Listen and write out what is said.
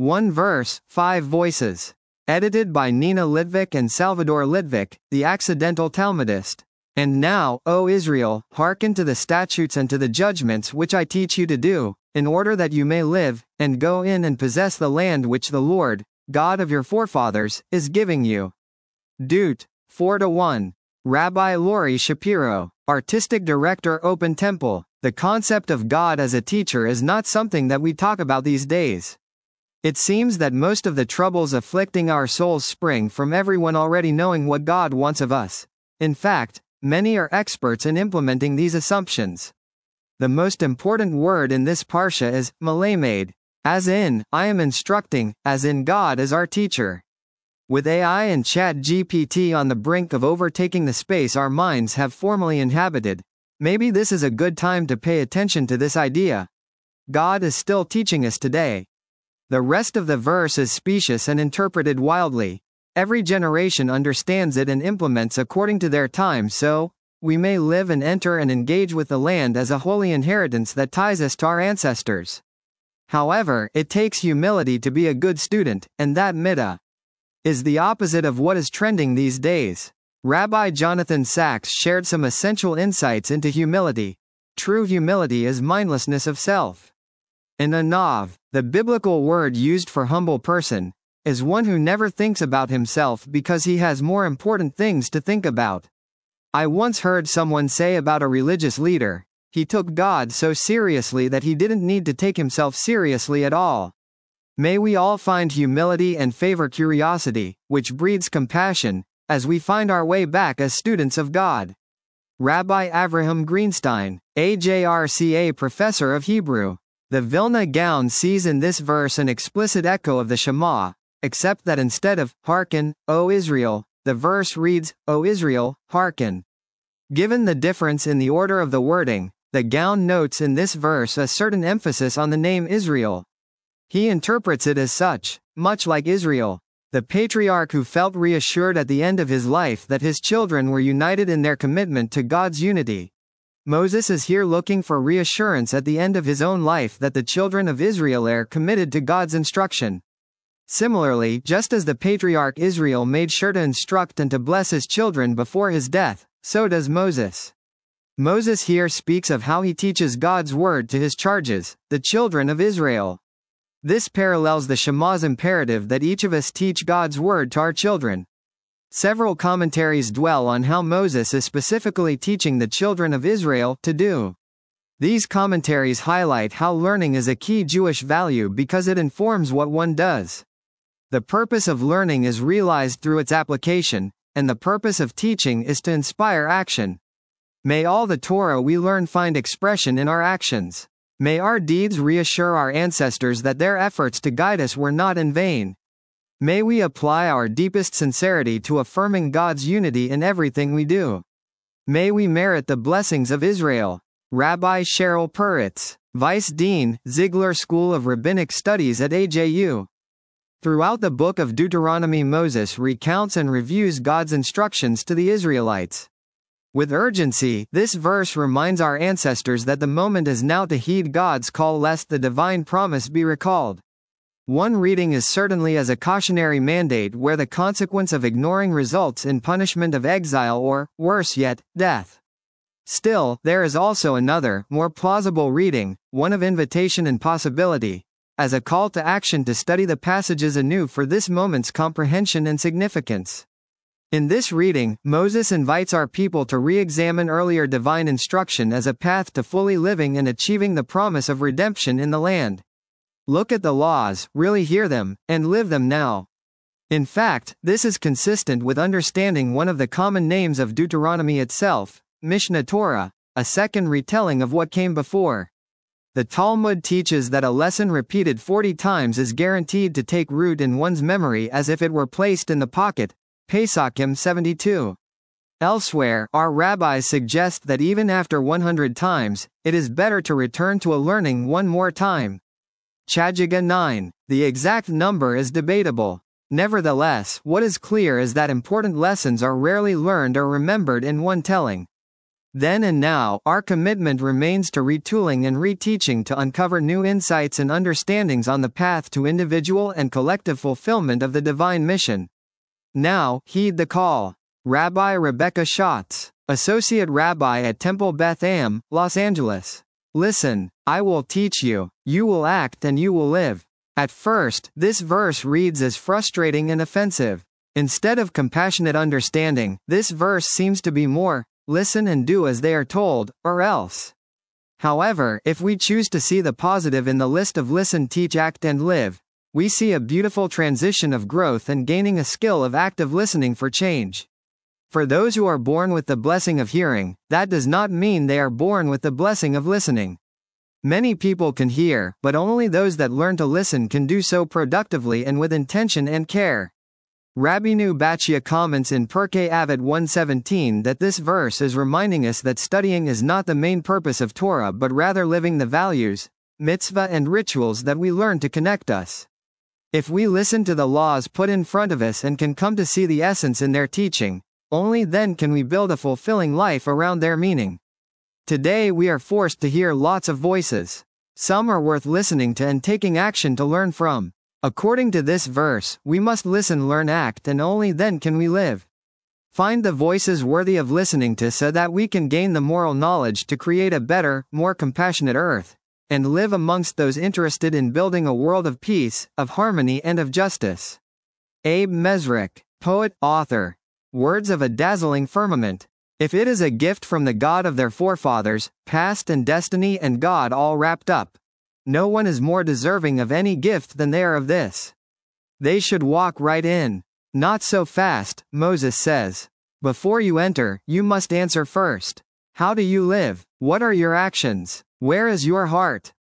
One verse, 5 voices. Edited by Nina Litvak and Salvador Litvak, the accidental Talmudist. And now, O Israel, hearken to the statutes and to the judgments which I teach you to do, in order that you may live, and go in and possess the land which the Lord, God of your forefathers, is giving you. Dut. 4-1. Rabbi Lori Shapiro, Artistic Director, Open Temple. The concept of God as a teacher is not something that we talk about these days. It seems that most of the troubles afflicting our souls spring from everyone already knowing what God wants of us. In fact, many are experts in implementing these assumptions. The most important word in this parsha is malamed, as in, I am instructing, as in God is our teacher. With AI and ChatGPT on the brink of overtaking the space our minds have formerly inhabited, maybe this is a good time to pay attention to this idea. God is still teaching us today. The rest of the verse is specious and interpreted wildly. Every generation understands it and implements according to their time so, we may live and enter and engage with the land as a holy inheritance that ties us to our ancestors. However, it takes humility to be a good student, and that midah is the opposite of what is trending these days. Rabbi Jonathan Sacks shared some essential insights into humility. True humility is mindlessness of self. An anav, the biblical word used for humble person, is one who never thinks about himself because he has more important things to think about. I once heard someone say about a religious leader, he took God so seriously that he didn't need to take himself seriously at all. May we all find humility and favor curiosity, which breeds compassion, as we find our way back as students of God. Rabbi Avraham Greenstein, AJRCA professor of Hebrew. The Vilna Gaon sees in this verse an explicit echo of the Shema, except that instead of, hearken, O Israel, the verse reads, O Israel, hearken. Given the difference in the order of the wording, the Gaon notes in this verse a certain emphasis on the name Israel. He interprets it as such, much like Israel, the patriarch who felt reassured at the end of his life that his children were united in their commitment to God's unity. Moses is here looking for reassurance at the end of his own life that the children of Israel are committed to God's instruction. Similarly, just as the patriarch Israel made sure to instruct and to bless his children before his death, so does Moses. Moses here speaks of how he teaches God's word to his charges, the children of Israel. This parallels the Shema's imperative that each of us teach God's word to our children. Several commentaries dwell on how Moses is specifically teaching the children of Israel to do. These commentaries highlight how learning is a key Jewish value because it informs what one does. The purpose of learning is realized through its application, and the purpose of teaching is to inspire action. May all the Torah we learn find expression in our actions. May our deeds reassure our ancestors that their efforts to guide us were not in vain. May we apply our deepest sincerity to affirming God's unity in everything we do. May we merit the blessings of Israel. Rabbi Cheryl Puritz, Vice Dean, Ziegler School of Rabbinic Studies at AJU. Throughout the book of Deuteronomy, Moses recounts and reviews God's instructions to the Israelites. With urgency, this verse reminds our ancestors that the moment is now to heed God's call lest the divine promise be recalled. One reading is certainly as a cautionary mandate where the consequence of ignoring results in punishment of exile or, worse yet, death. Still, there is also another, more plausible reading, one of invitation and possibility, as a call to action to study the passages anew for this moment's comprehension and significance. In this reading, Moses invites our people to re-examine earlier divine instruction as a path to fully living and achieving the promise of redemption in the land. Look at the laws, really hear them, and live them now. In fact, this is consistent with understanding one of the common names of Deuteronomy itself, Mishneh Torah, a second retelling of what came before. The Talmud teaches that a lesson repeated 40 times is guaranteed to take root in one's memory as if it were placed in the pocket. Pesachim 72. Elsewhere, our rabbis suggest that even after 100 times, it is better to return to a learning one more time. Chagiga 9. The exact number is debatable. Nevertheless, what is clear is that important lessons are rarely learned or remembered in one telling. Then and now, our commitment remains to retooling and reteaching to uncover new insights and understandings on the path to individual and collective fulfillment of the divine mission. Now, heed the call. Rabbi Rebecca Schatz, Associate Rabbi at Temple Beth Am, Los Angeles. Listen, I will teach you, you will act and you will live. At first, this verse reads as frustrating and offensive. Instead of compassionate understanding, this verse seems to be more, listen and do as they are told, or else. However, if we choose to see the positive in the list of listen, teach, act, and live, we see a beautiful transition of growth and gaining a skill of active listening for change. For those who are born with the blessing of hearing, that does not mean they are born with the blessing of listening. Many people can hear, but only those that learn to listen can do so productively and with intention and care. Rabbeinu Bachya comments in Pirkei Avot 1:17 that this verse is reminding us that studying is not the main purpose of Torah but rather living the values, mitzvah and rituals that we learn to connect us. If we listen to the laws put in front of us and can come to see the essence in their teaching, only then can we build a fulfilling life around their meaning. Today we are forced to hear lots of voices. Some are worth listening to and taking action to learn from. According to this verse, we must listen, learn, act, and only then can we live. Find the voices worthy of listening to so that we can gain the moral knowledge to create a better, more compassionate earth, and live amongst those interested in building a world of peace, of harmony and of justice. Abe Mesrick, poet, author. Words of a dazzling firmament. If it is a gift from the God of their forefathers, past and destiny and God all wrapped up, no one is more deserving of any gift than they are of this. They should walk right in. Not so fast, Moses says. Before you enter, you must answer first. How do you live? What are your actions? Where is your heart?